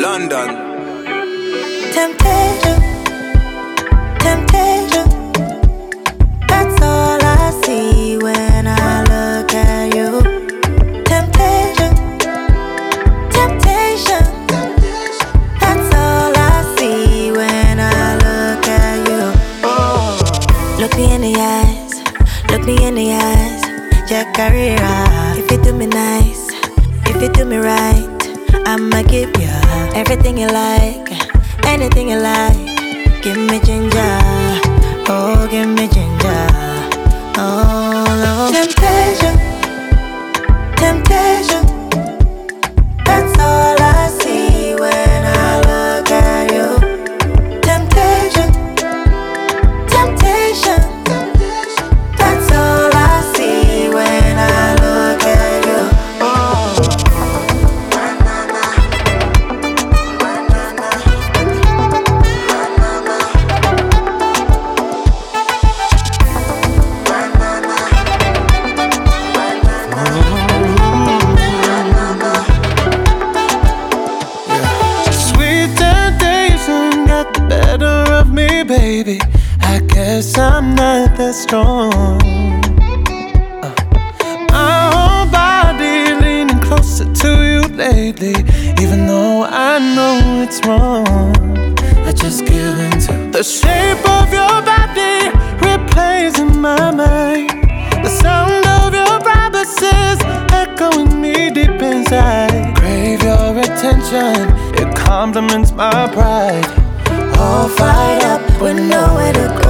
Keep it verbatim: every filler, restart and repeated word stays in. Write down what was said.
London. Temptation, temptation. That's all I see when I look at you. Temptation, temptation. That's all I see when I look at you. Oh. Look me in the eyes, look me in the eyes. Jack Carrera. If you do me nice, if you do me right, I'ma give you everything you like, anything you like. Give me ginger, oh give me ginger, oh no. Temptation, temptation. That's all I see when I look at you. Temptation, temptation. That's all I see when I look at you. Oh. Baby, I guess I'm not that strong. uh, My whole body leaning closer to you lately, even though I know it's wrong. I just give in to the shape of your body, replays in my mind. The sound of your promises echoing me deep inside. Crave your attention, it compliments my pride. All fired up with nowhere to go.